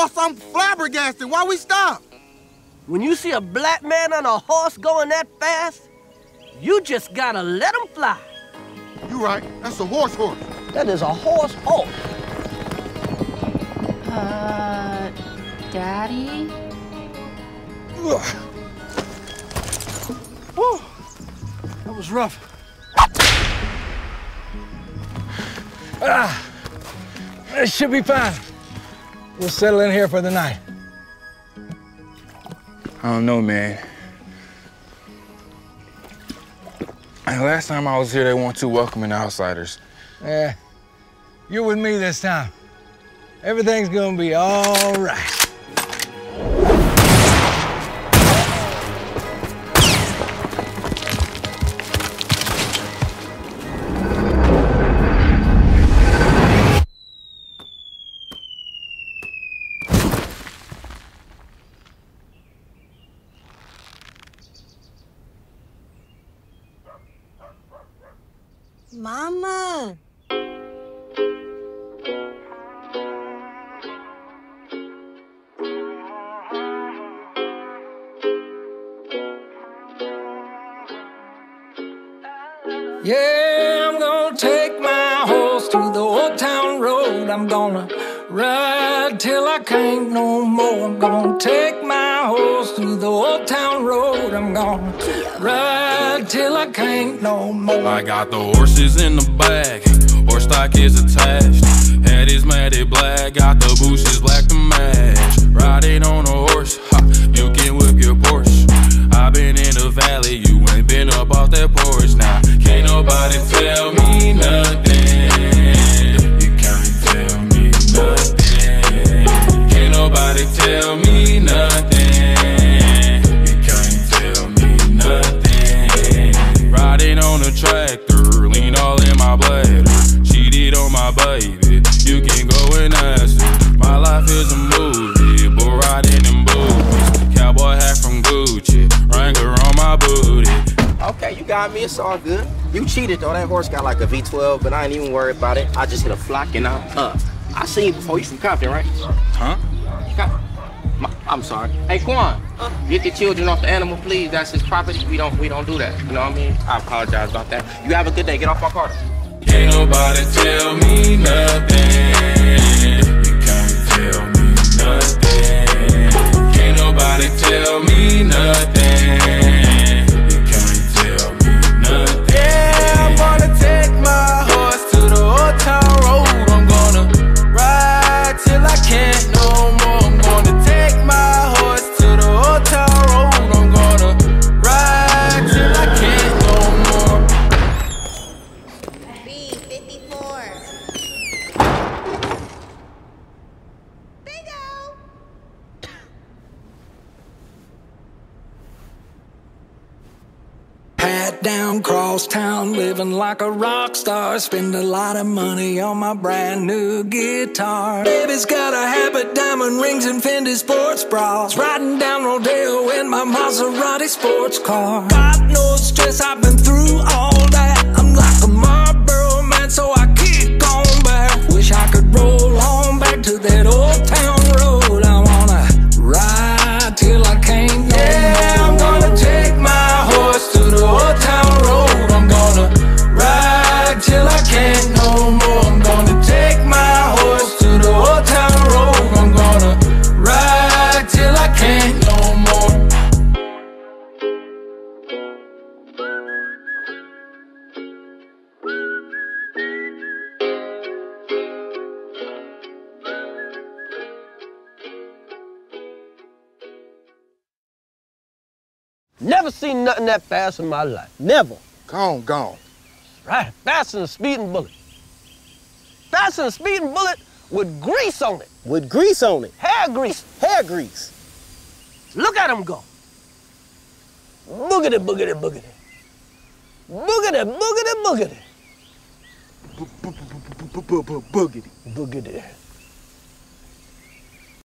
Boss, I'm flabbergasted. Why we stop? When you see a black man on a horse going that fast, you just gotta let him fly. You right. That's a horse. That is a horse. Daddy? Whew. That was rough. It should be fine. We'll settle in here for the night. I don't know, man. Last time I was here, they weren't too welcoming to outsiders. Yeah, you're with me this time. Everything's gonna be all right. Mama. Yeah, I'm gonna take my horse to the old town road. I'm gonna ride till I can't no more. I'm gonna take my horse to the old town road. I'm gonna ride till I can't no more. I got the horses in the bag, horse stock is attached. Head is matted black, got the bushes black to match. Riding on a horse, ha, you can whip your Porsche. I been in the valley, you ain't been up off that porch. Now, can't nobody tell me nothing. You can't tell me nothing. Can't nobody tell me nothing. You can't tell me nothing. Riding on a tractor, lean all in my bladder. Cheated on my baby, you can go and ask her. My life is a movie, but riding in boobies. Cowboy hat from Gucci, Wrangler on my booty. Okay, you got me, it's all good. You cheated though, that horse got like a V12, but I ain't even worried about it. I just hit a flock and I'm up. I seen you before, you from Compton, right? Huh? I'm sorry. Hey, Quan, get the children off the animal, please. That's his property. We don't do that. You know what I mean? I apologize about that. You have a good day. Get off my car. Can't nobody tell me nothing. You can't tell me nothing. Can't nobody tell me nothing. You can't tell me nothing. Yeah, I'm gonna take my horse to the old town road. I'm gonna ride till I can't no more. I'm gonna take my horse to the old town road. I'm gonna ride till I can't no more. B54. Bingo! Hat down, cross town, living like a rock star. Spend a lot of money on my brand new guitar. Baby's got a habit, diamond rings and Fendi sports bras. Riding down Rodeo in my Maserati sports car. Got no stress, I've been through all that. I'm like a Marlboro man, so I kick on back. Wish I could roll on back to that old town road. I wanna ride till I can't no more. I'm gonna take my horse to the old town road. I'm gonna ride till I can't no more. I'm gonna take my horse to the old town road. I'm gonna ride till I can't no more. Never seen nothing that fast in my life. Never. Gone. Right, faster than a speeding bullet. Faster than a speeding bullet with grease on it. With grease on it. Hair grease. Hair grease. Look at him go. Boogity, boogity, boogity. Boogity, boogity, boogity. Boogity. Boogity.